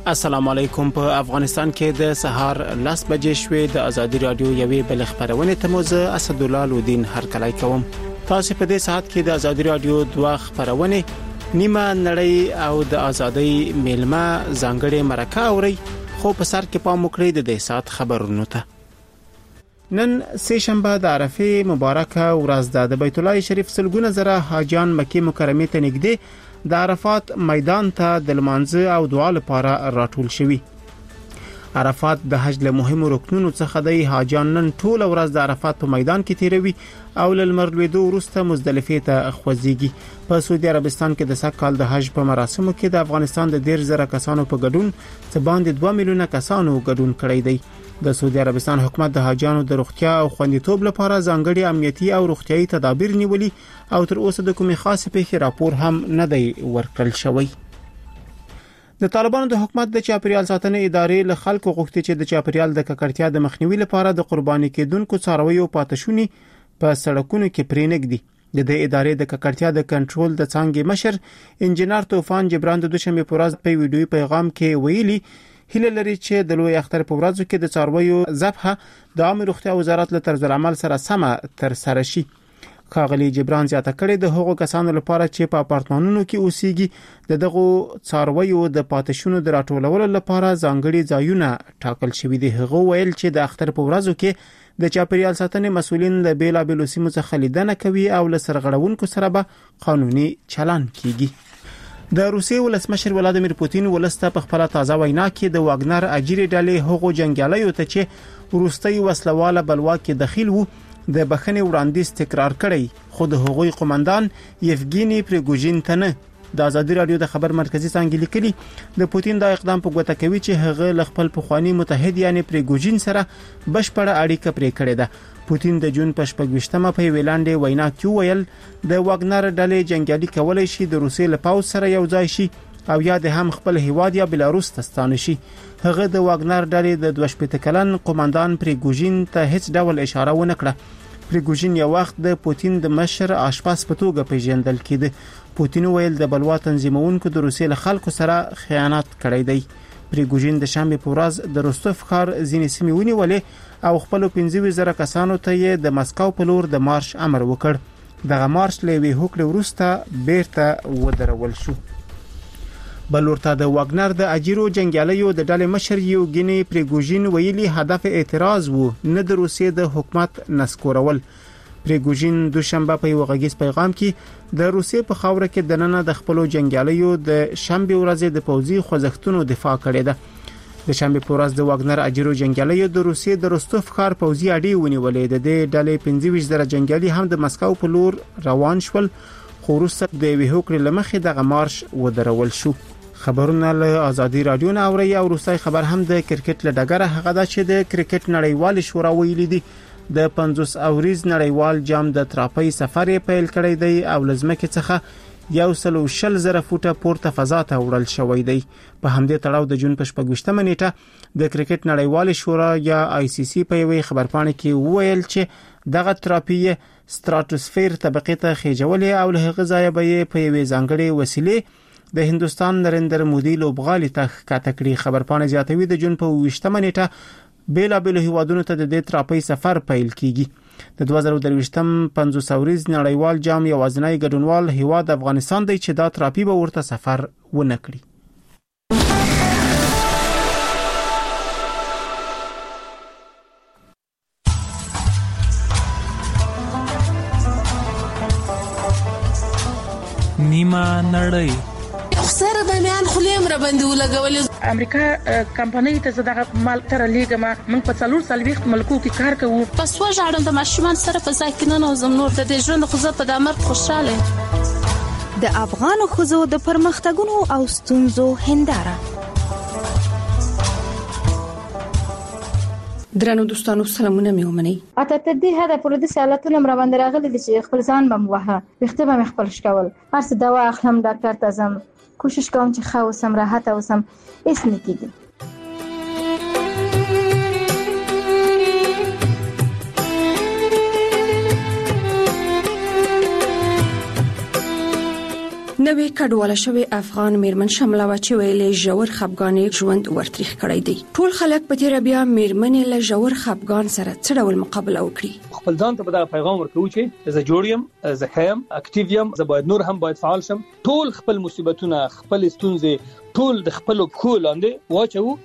السلام علیکم. په افغانستان کې د سهار 10 بجې شوې د ازادي رادیو یوې بل خبرونه تموزه اسد الله لودین هرکلای کوم. تاسو په دې ساعت کې د ازادي رادیو دوه خبرونه نیمه نړۍ او د ازادي میلمه ځانګړي مرکه اوري، خو په سر کې پام وکړئ د ساعت خبرونو ته. نن سه شنبه د عرفه مبارکه ورځ ده. د بیت الله شریف سلګونه زره حاجیان مکه مکرمه ته نږدې د عرفات میدان ته د لمانځه او دعا لپاره راټول شوي. عرفات د حج له مهمو رکنونو څخه دی. حاجیان نن ټول ورځ د عرفات په میدان کې تیروي او ل لمر لویدو وروسته مزدلفه ته خوځيږي. په سعودي عربستان کې د سکهال د حج په مراسمو کې د افغانستان د 10,000 کسانو په ګډون څخه باندې 2 میلیونه کسانو ګډون کړی دی. د سعودي عربستان حکومت د حاجیانو د روغتیا او خوندیتوب لپاره ځانګړي امنیتي او روغتيایي تدابیر نیولي او تر اوسه د کومې خاصه پیښې راپور هم نه دی ورکړل شوی. د طالبانو د حکومت د چاپریال ساتنې ادارې له خلکو غوښتي چې د چاپریال د ککړتیا د مخنیوي لپاره د قرباني کېدونکو څارویو پاتشونی په سړکونو کې پرېنګدي. د دې ادارې د ککړتیا د کنټرول د څنګه مشر انجنیر طوفان جبران د دوشنبه په ورځ په ویډیوي پیغام کې ویلي هله لري چې د لوی اختر په ورځو کې د څارویو ذبحه د عامه روغتیا وزارت له طرز العمل سره سمه تر سره شي. ښاغلي جبران زیاته کړې د هغو کسانو لپاره چې په اپارتمانونو کې اوسېږي دغه څارویو د پاتشونو د راټولولو لپاره ځانګړي ځایونه ټاکل شوي دي. هغه ویل چې د اختر په ورځو کې د چاپریال ساتنې مسؤلین د بیلابېلو سیمو څخه لیدنه کوي او له سرغړونکو سره به قانوني چلن کیږي. د روسیې ولسمشر ولادیمیر پوتین ولسته په خپل تازه وینا کې د واګنر اجیری ډلې هغو جنگیالیو ته چې وروستي وسلواله بلوا کې دخیل وو د بخښنې وړاندیز تکرار کړی، خو د هغوی قومندان یفګینی پریګوژین ته نه. د ازادي رادیو د خبر مرکزی څنګه لیکلي د پوتین د اقدام په ګوته کوي چې هغه ل خپل پخوانی متحد یعنی پریګوژین سره بشپړه اړیکه پرې کړې ده. پوتین د جون په 28مه په ویلاندې وینا کې ویل د واګنر ډلې جنگیالي کولای شي د روسیې له پاوځ سره یو ځای شي او یا د هم خپل هیواد یا بلاروس ته ستانه شي. هغه د واګنر ډلې د 22 کلن قومندان پریګوژین ته هیڅ ډول اشاره ونه کړه. پریګوژین یو وخت د پوتین د مشر آشپاز په توګه پیژندل کېده. پوتین ویل د بلوا تنظیمونکو د روسیې له خلکو سره خیانت کړی دی. پریګوژین د شنبه په ورځ د روستوف ښار ځینې سیمې ونیولې او خپل 15,000 کسانو ته یې د مسکو په لور د مارش امر وکړ. دغه مارش له وی هوکړې وروسته بیرته ودرول شو. بلورته د واګنر د اجیرو جنگیالیو د ډلې مشر یوګینی پریګوژین ویلي هدف اعتراض وو نه د روسیې د حکومت نسکورول. پریګوژین دوشنبه په یو غږیز پیغام کې د روسیې په خاوره کې د نن د خپل جنگیالیو د شنبه ورځ د پوځي خوځښتونو دفاع کړې ده. د شنبه په ورځ د واګنر اجیرو جنگیالیو د روسیې د روستوف ښار پوځي اډې ونیولې. د دې ډلې 15,000 جنگیالي هم د مسکو په لور روان شول، خو وروسته د وی هوکړې لمخې دغه مارش ودرول شو. خبرونه له ازادي رادیو نه اوري. او روسي خبر هم د کرکټ له ډګره هغه د چې د کرکټ نړیوال شورا ویلي دي د 50 اوریز نړیوال جام د تراپي سفر پیل کړی دی او لزمکه څخه 120,000 فوټه پورته فضا ته وړل شوی دی. په همدې تړاو د جون په 28مه نیټه د کرکټ نړیوال شورا یا آی سی سی په یوې خبرپاڼه کې وویل چې دغه تراپي ستراتوسفیر طبقه ته خېجولې او له هغه ځای به په یوې ځانګړې وسیلې د هندستان نریندر مودي لوبغالي ته ښکته کړي. خبرپاڼه زیاتوي د جون په 28مه نیټه بیلابېلو هیوادونو ته د دې تراپي سفر پیل کیږي. د 2023م 50 اوریز نړیوال جام یوازینی ګډونوال هیواد افغانستان دی چې دا تراپي به ورته سفر ونه کړي. نیمه نړۍ سره د میان خلیم را باندې ولګولې. امریکا کمپنۍ ته زداغه مال تر لیګما من په 4 ملکو کې کار کوو. پس وژاړم د ماشومان سره په ځای کې نه نوزم نور د ژوند خو زه په دمر خوشاله. د افغان خزو د پرمختګونو او ستونزو هنداره. درنو دوستانو سلامونه مې ومني. اته ته دې هدا پر دې سالاتونه مر باندې راغلي چې خپل ځان بم وها وخته به خپل شکول هر څه دوا اخلم ډاکټر ته زم کوشش کوم چې ښه اوسم راحت اوسم هیڅ نه کیږي. نوې کډواله شوی افغان میرمن شمله و چې ویلې ژور خپګان ژوند ورتریخ کړی دی. ټول خلک په تیر بیا میرمنې له ژور خپګان سره څه ډول مقابله وکړي. خپل ځان ته به پیغام ورکوي چې زه جوړ یم، زه خیم، اکټیو یم، زه باید نور هم باید فعال شم. ټول خپل مصیبتونه، خپل ستونزې ټول د خپل پښو لاندې واچو.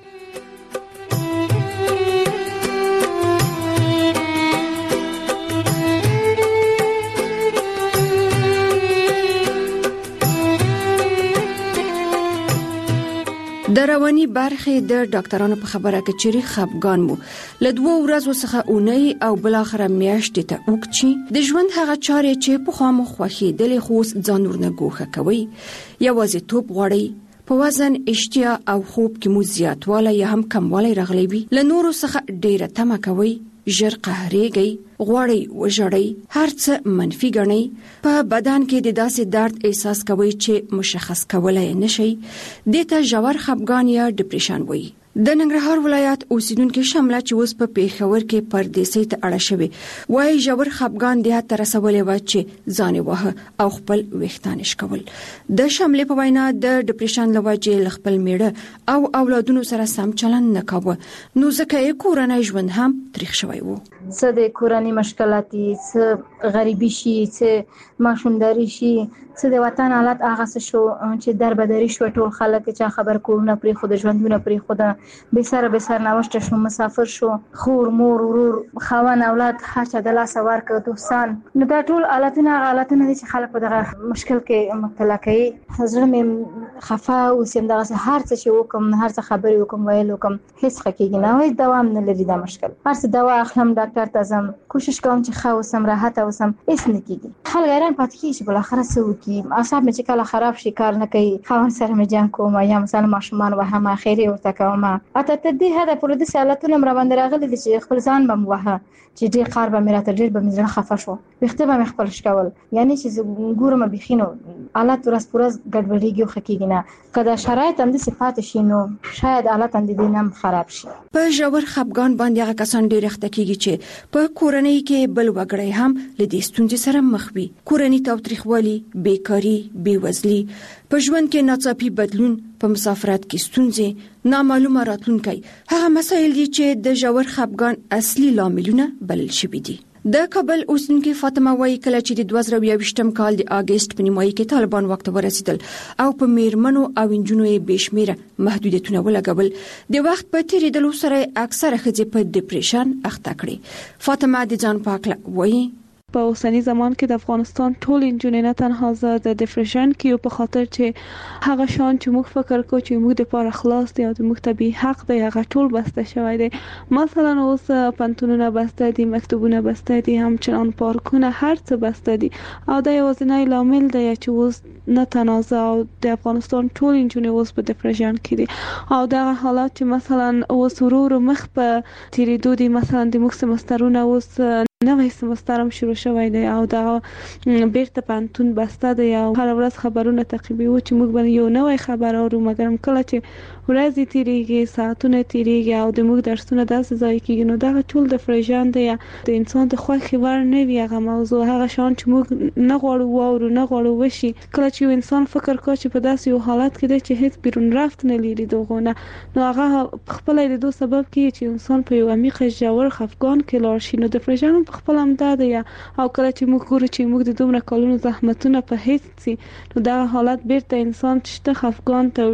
د رواني برخې د ډاکټرانو په خبره کې چې خپګان مو له 2 ورځې څخه اونۍ او بل اخر میاشتې ته وکړي. د ژوند هغه چارې چې په خامو خوخي د لخوس ځان ورنه ګوښه کوي، یوازې توپ غوړي، په وزن، اشتیا او خوب کې مو زیاتوالی یا هم کموالی راغلی وي، له نورو څخه ډیره تمه کوي، ژر قهرېږئ، غواړئ وژړئ، هر څه منفي ګڼئ، په بدن کې د داسې درد احساس کوئ چې مشخص کولای نشئ. دې ته ژور خپګان یا ډیپریشن وایي. د ننګرهار ولایت اوسیدونکو شمله چې اوس په پیښور کې پردیسۍ ته اړه شوی وایي ژور خپګان د حد رسولې و چې ځان وه او خپل ویښتان شکول. د شملې په وینا د ډیپریشن له وجې خپل میړه او اولادونو سره سم چلند نه کاوه، نو ځکه یې کورنۍ ژوند هم تریخ شوی و. څه د کورنۍ مشکلاتي، څه غریبي شي، څه ماشومداري شي، څه د وطن حالت هغه څه شو چې دربدري شو. ټول خلک چې خبر کورونه پرې خو د ژوندونه پرې خو د به سر نوشته شو، مسافر شو، خور مور ورور خوان اولاد هر چا د لاس ورکړ، دوستان. نو دا ټول حالتونه دي چې خلک په دغه مشکل کې مبتلا کوي. زړه مې خفه اوسم، دغه هر څه چې وکم، هر څه خبرې وکم، ویل وکم، هیڅ خکېږي نه، هیڅ دوام نه لري دا مشکل. هر څه دوا اخلم، ډاکټر ته ځم، کوشش کوم چې ښه اوسم، راحت اوسم، هیڅ نه کېږي. خلک حیران پاتې کېږي چې بل اخره څه وکړي. اعصاب مې چې کله خراب شي کار نه کوي، خاوند سره مې جنګ کوم یا مثلا ماشومان وهم اخیری ورته کوم. اته ته دې هدا پر دې سالتونه مر باندې راغلي چې خپل ځان بم وها چې ډېر قار به مې راته ډېر به مې زړه خفه شو، وخته به مې خپل شکول، یعنی چې ګورم بخینو حالت ورځ پرځ ګډوډیږي خو کېږي نه. کله شرایط هم د صفات شي نو شاید حالت هم دې نم خراب شي. په ژور خپګان باندې هغه کسان ډېر اخته کېږي چې په کورنۍ کې بل وګړی هم له دې ستونزې سره مخ وي. کورنۍ تاوتریخوالي، بیکاری، بیوزلي، په ژوند کې ناڅاپي بدلون، په مسافرت کې ستونزې، نامعلومه راتلونکی، هغه مسایل دي چې د ژور خپګان اصلي لاملونه بلل شوي دي. د کابل اوسیدونکې فاطمه وایي کله چې د 2022م کال د اگست په نیمایي کې طالبان واک ته ورسېدل او په میرمنو او نجونو یې بېشمېره محدودیتونه ولګول، د وخت په تېرېدلو سره اکثره ښځې په ډیپریشن اخته کړې. فاطمه د ځان په هکله وایي په اوسنی زمان کې د افغانستان ټول انجونې نه تنها زه د ډیپریشن کې په خاطر چې هغه شان چې موږ فکر کوو چې موږ د پاره خلاص دی او د موږ طبي حق دی هغه ټول بسته شوی دی. مثلا اوس پنتونونه بسته دي، مکتوبونه بسته دي، همچنان پارکونه، هر څه بسته دي او دا یوازینی لامل دی چې اوس نه تنازع او د افغانستان ټول انجونې اوس په ډیپریشن کې دي او دا حالات چې مثلا اوس ورو مخ په تیریدو دي. مثلا د موږ سمسترونه اوس نوې سمستر هم شروع شوی دی او دا بیرته پانتون بسته دی او هر ورځ خبرونه تعقیبوي چې موږ باندې یو نوې خبر اورو، مګر کله چې ورځې تیریږي، ساعتونه تیریږي او د موږ درسونه داسې ځای کېږي نو دا ټول د فرجان دی. د انسان د خوښې ور نه وي هغه موضوع، هغه شان چې موږ نه غواړو واورو، نه غواړو وشي. کله چې یو انسان فکر کوي چې په داسې یو حالت کې دی چې هیڅ بیرون رفت نه لري دغونه، نو هغه خپل د دوه سبب کې چې انسان په یو عمیق ژور خفګان کې لاړ شي. نو د فرجان خپل هم دا دی او کله چې موږ ګورو چې موږ د دومره کلونو زحمتونه په هیڅ سي نو دا حالت بیرته انسان چې خفګان ته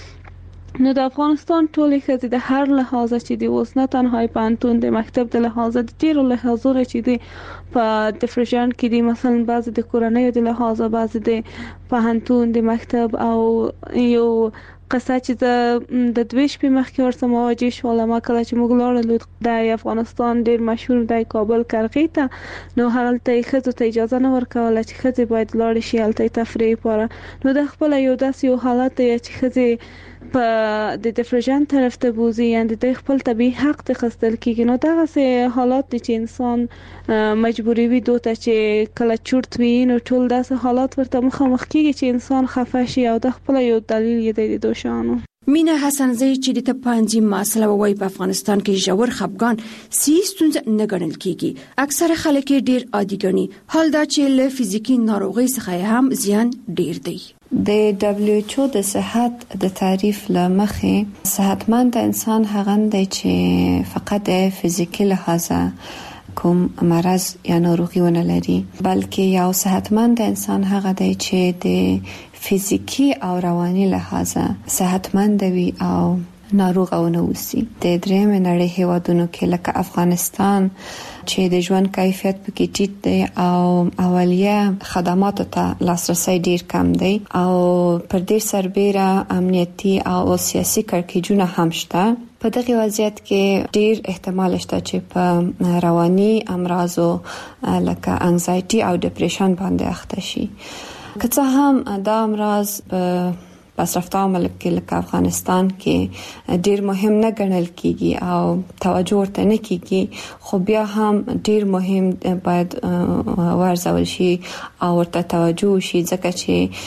وړي. نو د افغانستان ټولې ښځې د هر لحاظه چې دی اوس نه تنها پوهنتون د مکتب د لحاظه د ډېرو لحاظونو چې دی په ډیپریشن کې دي، مثلا بعضې د کورنیو د لحاظه، بعضې د پوهنتون د مکتب او یو قصه چې د 2 شپې مخکې ورسره مواجه شوم. کله چې موږ لاړو د افغانستان ډېر مشهور د کابل کرغې ته، نو هلته ښځو ته اجازه نه ورکوله چې ښځې باید لاړې شي هلته تفریح لپاره. نو د خپل یو داسې یو حالت دی چې ښځې په د ډیپریشن طرف ته بوزي، یعنې د خپل طبي حق ته خستل کېږي. نو دغسې حالات دي چې انسان مجبوري وي دوی ته چې کله چورت وي نو ټول داسې حالات ورته مخامخ کېږي چې انسان خفه شي او د خپل یو دلیل یې دی د دوشانو. مینا حسنزی چې د تپانځي مسله وایي په افغانستان کې ژور خپګان ستونزه نه ګڼل کېږي، اکثره خلک ډېر عادي ګڼي، حال دا چې له فزیکي ناروغۍ څخه هم زیان ډېر دی. د WHO د صحت د تعریف لمخې صحتمند انسان هغه دی چې فقط فزیکی لحاظه کوم مرض یا ناروغي ونه لري، بلکې یو صحتمند انسان هغه دی چې د فزیکی او رواني لحاظه صحتمند وي او ناروغ او نه وسی. د درېم نړۍ هیوادونو کې لکه افغانستان چې د ژوند کیفیت پکې ټیټ دی او اولیه خدماتو ته لاسرسي ډیر کم دی او پر دې سربېره امنیتي او سیاسي کړکېچونه هم شته. په دغه وضعیت کې ډیر احتمال شته چې په رواني امراضو لکه انزایټي او ډیپریشن باندې اخته شي. که څه هم دا امراض پسرفته ملک کې لکه افغانستان کې ډیر مهم نه ګڼل کیږي او توجه ورته نه کیږي، خو بیا هم ډیر مهم باید ورزول شي او ورته توجه شي، ځکه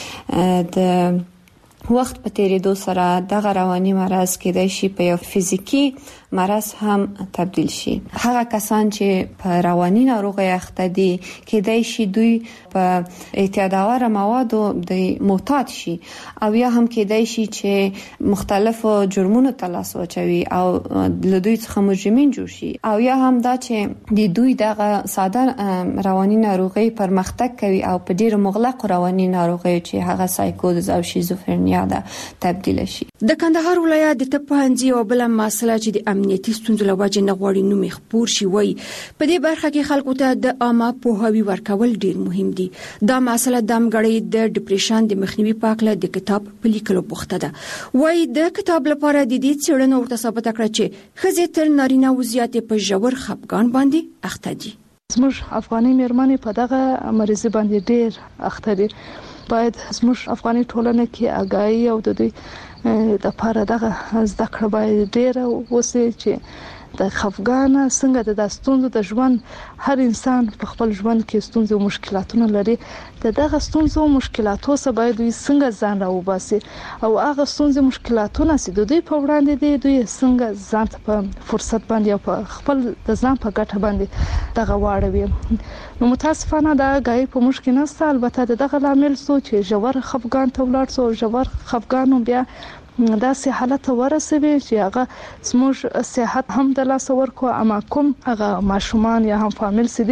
چې د وخت په تیریدو سره دغه رواني مرض کېدای شي په یو فزیکی مرض هم تبدیل شي. هغه کسان چې په رواني ناروغي اخته دي کېدای شي دوی په اعتیادآور موادو د معتاد شي او یا هم کېدای شي چې مختلفو جرمونو ته لاس واچوي او له دوی څخه مجرمین جوړ شي، او یا هم دا چې د دوی دغه ساده رواني ناروغي پرمختګ کوي او په ډیر مغلق رواني ناروغي چې هغه سایکوز او شیزوفرنیا ده تبدیل شي. د کندهار ولایت د طبي او بل مسله چې د امنیتي ستونزو لوجه نه غواړي نو مخبور شي وای په دې برخه کې خلکو ته د عامه پوهاوی ورکول ډیر مهم دي. دا مسله د امګړې د ډیپریشن د مخنیوي پاکله د کتاب په لیکلو بوخته ده. وای د کتاب لپاره د دې څېړنو ورته ثابت کړ چې خزې تر نارینه وضعیت په ژور خپګان باندې اخته دي. زموږ افغاني مېرمنې په دغه مریض باندې ډیر اخته دي. باید زموږ افغاني ټولنه کې آگاهی او د دوی د لپاره دغه زده کړه باید ډیر وسی چې د خفګان څنګه د ستونزو د ژوند هر انسان په خپل ژوند کې ستونزې او مشکلاتونه لري. دغه ستونزو او مشکلاتو سره باید دوی څنګه ځان راوباسي او هغه ستونزې مشکلاتونه چې دوی په وړاندې دي دوی څنګه ځان ته په فرصت باندې او په خپل د ځان په ګټه باندې دغه واړوي. نو متاسفانه دا غي په مشکل نشته. البته دغه لامل سو چې ژور خفګان ته ولاړ سو، ژور خفګان بیا دا سه حالت ورسوي چې هغه زموږ صحت هم د لاس ورکو، اما کوم هغه ماشومان یا هم فامیل سي دي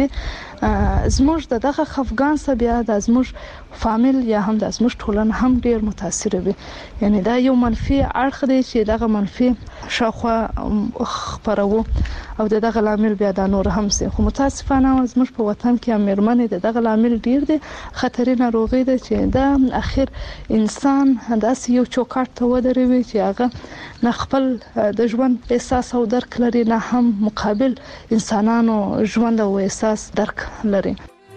زموږ دغه خفګان سره بیا د زموږ فامیل یا هم د زموږ ټولنه هم ډیر متاثر وي. یعنی دا یو منفي اړخ دی چې دغه منفي شاخه خبرو او دغه لامل بیا د نور هم سي. خو متاسفانه زموږ په وطن کې امرمنې دغه لامل ډیر دي، خطرې ناروغي ده چې دا اخر انسان داسې یو چوکاټ ته ودروي چې هغه نه خپل د ژوند احساس او درک لري، نه هم مقابل انسانانو ژوند او احساس درک لري.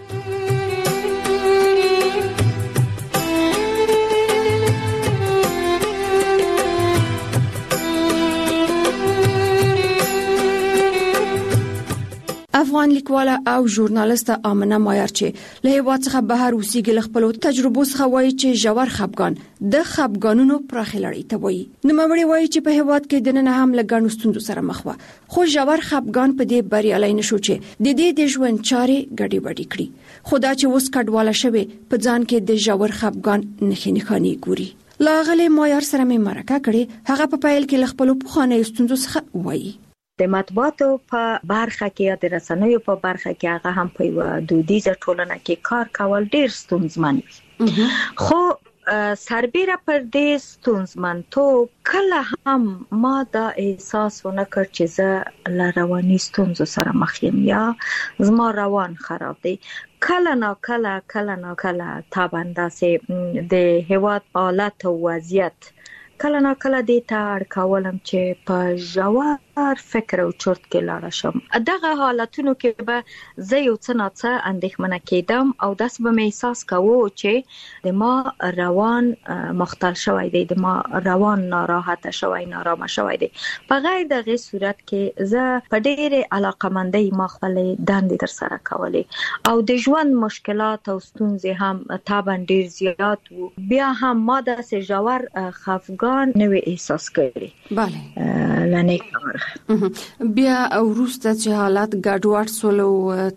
افغان لیکواله او ژورنالیسته آمنه مایار چې له هیواد څخه بهر اوسېږي خپل تجربو څخه وایي چې ژور خپګان د خپګانونو پراخه لړۍ ته وایي. نو مړی وایي چې په هیواد کې د نن هم لګڼو ستونزو سره مخ و، خو ژور خپګان په دې بریالي نشو چې د دې د ژوند چارې ګډې وډې کړي. خدا چې اوس کډواله شوی په ځان کې د ژور خپګان نښې ګوري. لاغله مایار سره مې مرکه کړې، هغه په پیل کې خپل پخوانی ستونزو څخه وایي. د مطبوعاتو په برخه کې یا د رسنیو په برخه کې هغه هم په یو دودیزه ټولنه کې کار کول ډیر ستونزمن وي. خو سربېره پر دې ستونزمنتوب کله هم ما دا احساس ونه کړ چې زه له رواني ستونزو سره مخ یم یا زما روان خراب دی. کله نا کله تابنده سي د هیواد حالت او وضعیت کله نا کله دې ته اړ کولم چې په ژور فکر او چرت کې لاړ شم. دغه حالتونو کې به زه یو څه ناڅه اندېښمنه کېدم او داسې به مې احساس کوو چې د ما روان مختل شوی دی، د ما روان ناراحته شوی، نارامه شوی دی. په غیر دغه صورت کې زه په ډېرې علاقمندۍ ما خپل دندې تر سره کولې او د ژوند مشکلات او ستونزې هم طبعا ډېر زیات وو. بیا هم ما داسې ژور خفګان نوې احساس کړی. بله لنه بیا وروسته چې حالات ګډوډ سول او